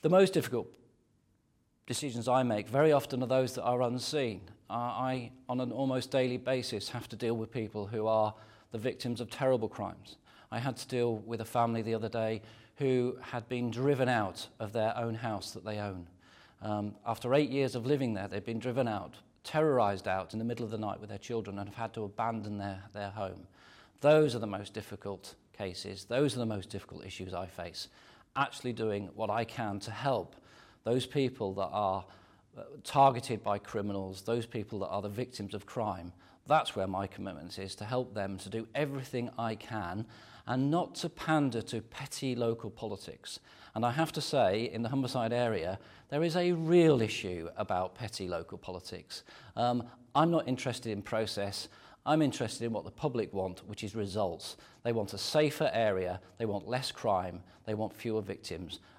The most difficult decisions I make very often are those that are unseen. I, on an almost daily basis, have to deal with people who are the victims of terrible crimes. I had to deal with a family the other day who had been driven out of their own house that they own. After 8 years of living there, they'd been driven out, terrorised out in the middle of the night with their children, and have had to abandon their home. Those are the most difficult cases. Those are the most difficult issues I face. Actually doing what I can to help those people that are targeted by criminals, those people that are the victims of crime. That's where my commitment is, to help them, to do everything I can and not to pander to petty local politics. And I have to say, in the Humberside area, there is a real issue about petty local politics. I'm not interested in process. I'm interested in what the public want, which is results. They want a safer area, they want less crime, they want fewer victims.